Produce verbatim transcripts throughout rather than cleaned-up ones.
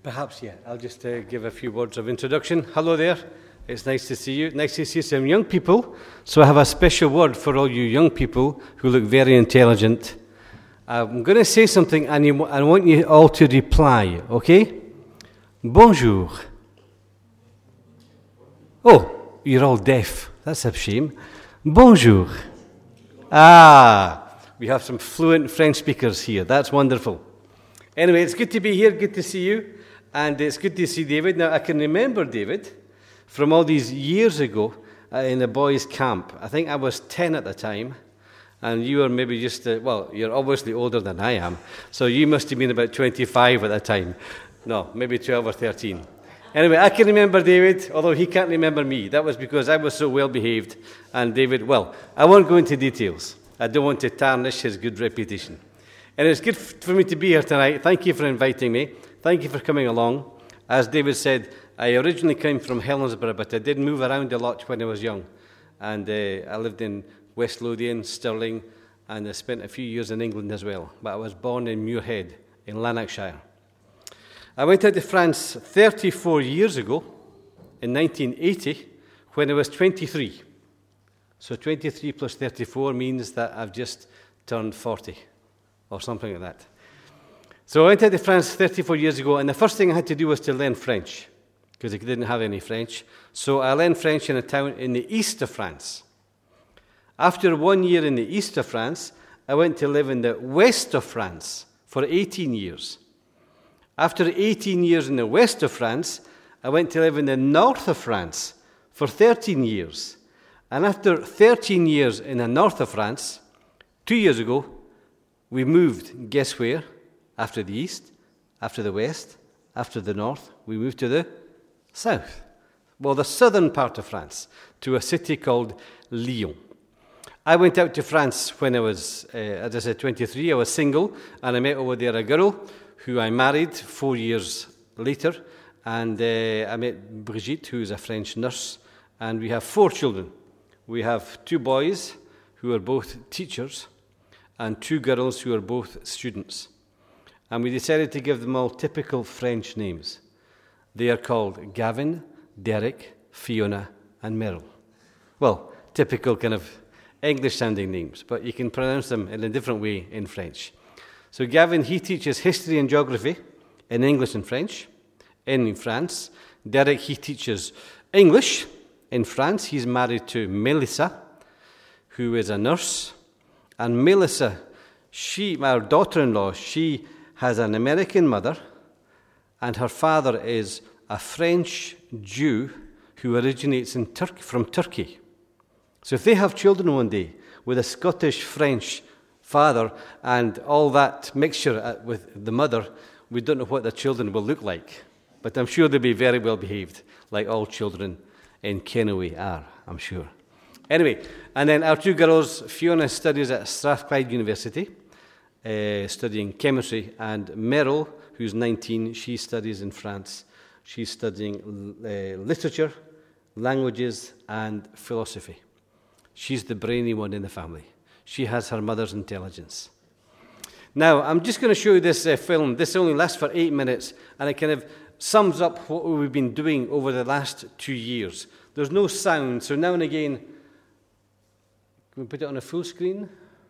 Perhaps, yeah. I'll just uh, give a few words of introduction. Hello there. It's nice to see you. Nice to see some young people. So I have a special word for all you young people who look very intelligent. I'm going to say something and you, I want you all to reply, okay? Bonjour. Oh, you're all deaf. That's a shame. Bonjour. Ah, we have some fluent French speakers here. That's wonderful. Anyway, it's good to be here. Good to see you. And it's good to see David. Now, I can remember David from all these years ago uh, in a boys' camp. I think I was ten at the time. And you were maybe just, uh, well, you're obviously older than I am. So you must have been about twenty-five at the time. No, maybe twelve or thirteen. Anyway, I can remember David, although he can't remember me. That was because I was so well behaved. And David, well, I won't go into details. I don't want to tarnish his good reputation. And it's good for me to be here tonight. Thank you for inviting me. Thank you for coming along. As David said, I originally came from Helensburgh, but I did move around a lot when I was young. And uh, I lived in West Lothian, Stirling, and I spent a few years in England as well. But I was born in Muirhead in Lanarkshire. I went out to France thirty-four years ago, in nineteen eighty, when I was twenty-three. So twenty-three plus thirty-four means that I've just turned forty, or something like that. So I went out to France thirty-four years ago, and the first thing I had to do was to learn French, because I didn't have any French. So I learned French in a town in the east of France. After one year in the east of France, I went to live in the west of France for eighteen years. After eighteen years in the west of France, I went to live in the north of France for thirteen years. And after thirteen years in the north of France, two years ago, we moved, guess where? After the east, after the west, after the north, we moved to the south. Well, the southern part of France, to a city called Lyon. I went out to France when I was, uh, as I said, twenty-three. I was single, and I met over there a girl who I married four years later. And uh, I met Brigitte, who is a French nurse, and we have four children. We have two boys who are both teachers, and two girls who are both students. And we decided to give them all typical French names. They are called Gavin, Derek, Fiona, and Meryl. Well, typical kind of English-sounding names, but you can pronounce them in a different way in French. So Gavin, he teaches history and geography in English and French in France. Derek, he teaches English in France. He's married to Melissa, who is a nurse. And Melissa, she, our daughter-in-law, she has an American mother, and her father is a French Jew who originates in Tur- from Turkey. So if they have children one day with a Scottish-French father and all that mixture with the mother, we don't know what the children will look like. But I'm sure they'll be very well behaved, like all children in Kennoway are, I'm sure. Anyway, and then our two girls, Fiona studies at Strathclyde University, uh, studying chemistry, and Meryl, who's nineteen, she studies in France. She's studying uh, literature, languages, and philosophy. She's the brainy one in the family. She has her mother's intelligence. Now, I'm just going to show you this uh, film. This only lasts for eight minutes, and it kind of sums up what we've been doing over the last two years. There's no sound, so now and again, can we put it on a full screen?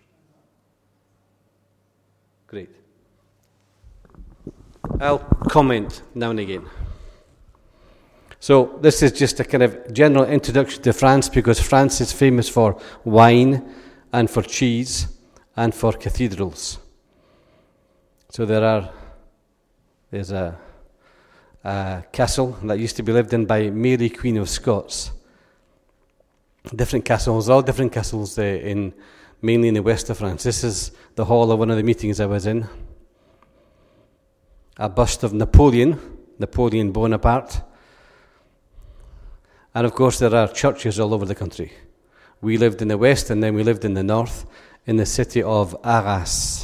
Great. I'll comment now and again. So this is just a kind of general introduction to France, because France is famous for wine and for cheese and for cathedrals. So there are, there's a, a castle that used to be lived in by Mary, Queen of Scots. Different castles, all different castles uh, in mainly in the west of France. This is the hall of one of the meetings I was in. A bust of Napoleon, Napoleon Bonaparte. And of course there are churches all over the country. We lived in the west, and then we lived in the north, in the city of Arras.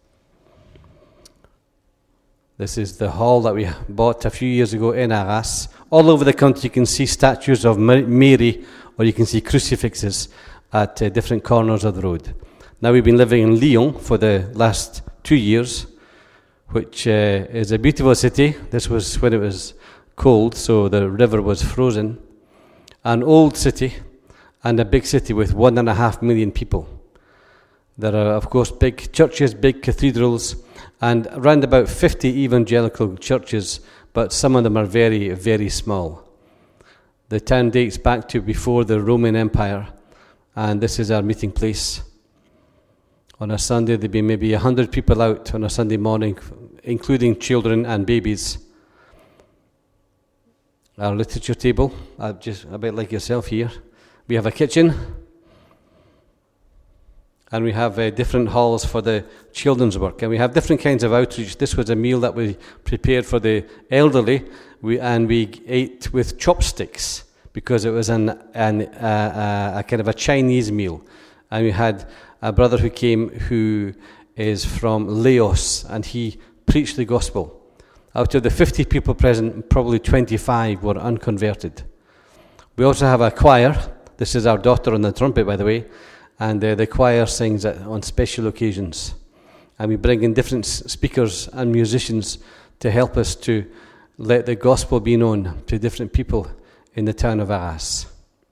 This is the hall that we bought a few years ago in Arras. All over the country you can see statues of Mary, or you can see crucifixes at uh, different corners of the road. Now we've been living in Lyon for the last two years, which uh, is a beautiful city. This was when it was cold, so the river was frozen. An old city and a big city with one and a half million people. There are, of course, big churches, big cathedrals, and around about fifty evangelical churches, but some of them are very, very small. The town dates back to before the Roman Empire, and this is our meeting place. On a Sunday, there'd be maybe a hundred people out on a Sunday morning, including children and babies. Our literature table, uh, just a bit like yourself here. We have a kitchen, and we have uh, different halls for the children's work, and we have different kinds of outreach. This was a meal that we prepared for the elderly, we, and we ate with chopsticks because it was an, an uh, uh, a kind of a Chinese meal. And we had a brother who came who is from Laos, and he preached the gospel. Out of the fifty people present, probably twenty-five were unconverted. We also have a choir. This is our daughter on the trumpet, by the way, and uh, the choir sings on special occasions. And we bring in different speakers and musicians to help us to let the gospel be known to different people in the town of Arras.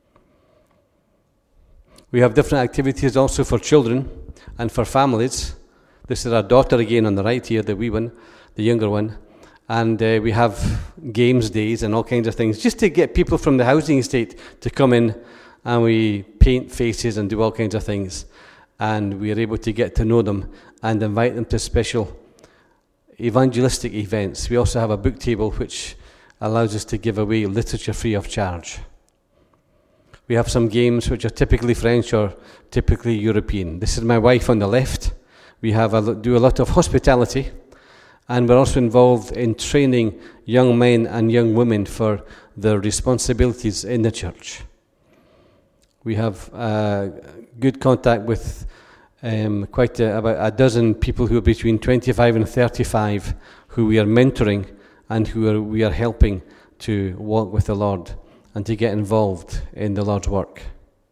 We have different activities also for children and for families. This is our daughter again on the right here, the wee one, the younger one. And uh, we have games days and all kinds of things, just to get people from the housing estate to come in, and we paint faces and do all kinds of things. And we are able to get to know them and invite them to special evangelistic events. We also have a book table which allows us to give away literature free of charge. We have some games which are typically French or typically European. This is my wife on the left. We have a, do a lot of hospitality. And we're also involved in training young men and young women for their responsibilities in the church. We have uh, good contact with um, quite a, about a dozen people who are between twenty-five and thirty-five who we are mentoring and who are, we are helping to walk with the Lord and to get involved in the Lord's work.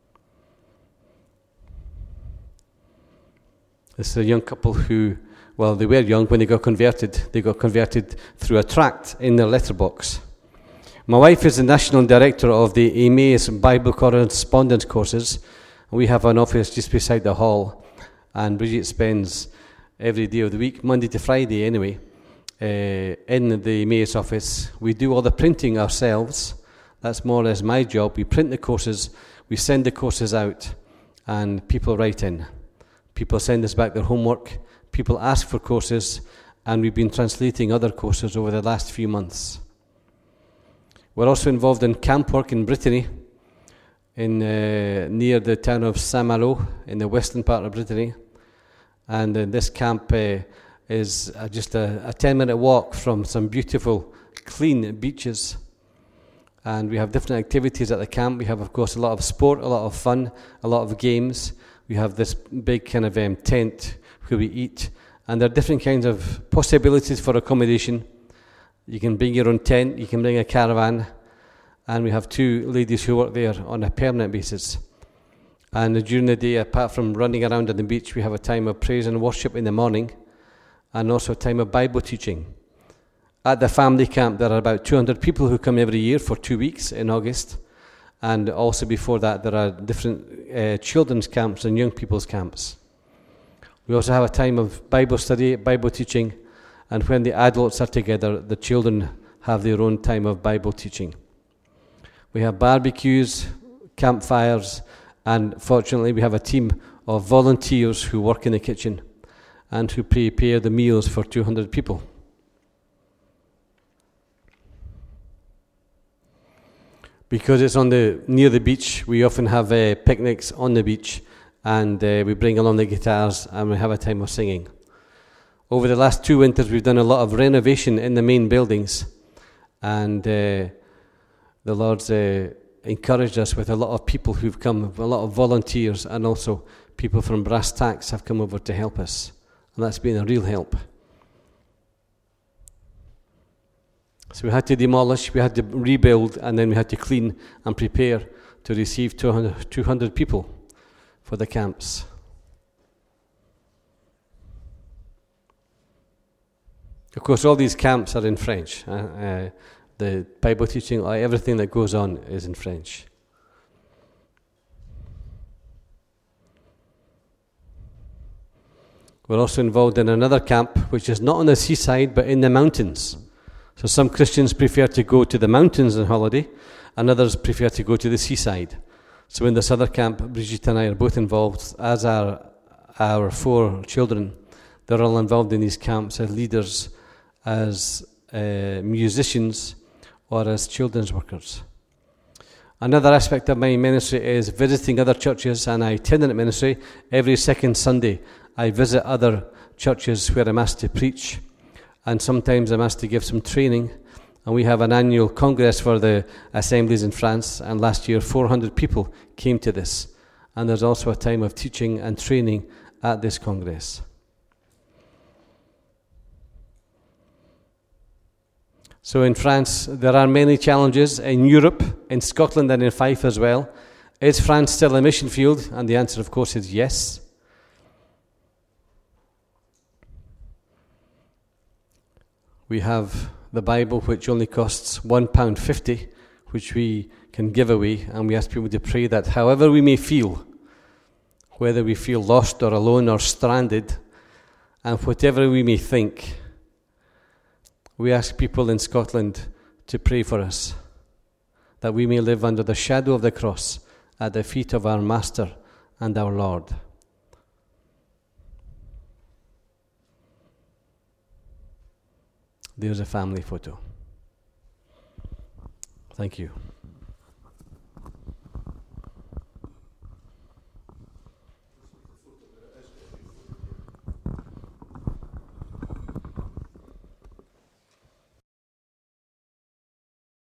This is a young couple who, well, they were young when they got converted. They got converted through a tract in their letterbox. My wife is the national director of the Emmaus Bible Correspondence Courses. We have an office just beside the hall, and Bridget spends every day of the week, Monday to Friday anyway, uh, in the Emmaus office. We do all the printing ourselves. That's more or less my job. We print the courses, we send the courses out, and people write in. People send us back their homework. People ask for courses, and we've been translating other courses over the last few months. We're also involved in camp work in Brittany, in uh, near the town of Saint-Malo, in the western part of Brittany. And uh, this camp uh, is uh, just a, a ten-minute walk from some beautiful, clean beaches. And we have different activities at the camp. We have, of course, a lot of sport, a lot of fun, a lot of games. We have this big kind of um, tent where we eat. And there are different kinds of possibilities for accommodation. You can bring your own tent, you can bring a caravan, and we have two ladies who work there on a permanent basis. And during the day, apart from running around on the beach, we have a time of praise and worship in the morning, and also a time of Bible teaching. At the family camp, there are about two hundred people who come every year for two weeks in August, and also before that, there are different uh, children's camps and young people's camps. We also have a time of Bible study, Bible teaching, and when the adults are together, the children have their own time of Bible teaching. We have barbecues, campfires, and fortunately we have a team of volunteers who work in the kitchen and who prepare the meals for two hundred people. Because it's on the near the beach, we often have uh, picnics on the beach, and uh, we bring along the guitars and we have a time of singing. Over the last two winters, we've done a lot of renovation in the main buildings, and uh, the Lord's uh, encouraged us with a lot of people who've come, a lot of volunteers, and also people from brass tacks have come over to help us, and that's been a real help. So we had to demolish, we had to rebuild, and then we had to clean and prepare to receive two hundred people for the camps. Of course, all these camps are in French. Uh, uh, the Bible teaching, uh, everything that goes on is in French. We're also involved in another camp, which is not on the seaside, but in the mountains. So some Christians prefer to go to the mountains on holiday, and others prefer to go to the seaside. So in this other camp, Brigitte and I are both involved, as are our four children. They're all involved in these camps as leaders, as uh, musicians, or as children's workers. Another aspect of my ministry is visiting other churches, and I itinerant ministry. Every second Sunday, I visit other churches where I'm asked to preach, and sometimes I'm asked to give some training. And we have an annual congress for the assemblies in France, and last year four hundred people came to this. And there's also a time of teaching and training at this congress. So in France, there are many challenges. In Europe, in Scotland and in Fife as well. Is France still a mission field? And the answer, of course, is yes. We have the Bible, which only costs one pound fifty, which we can give away, and we ask people to pray that however we may feel, whether we feel lost or alone or stranded, and whatever we may think, we ask people in Scotland to pray for us, that we may live under the shadow of the cross at the feet of our Master and our Lord. There's a family photo. Thank you.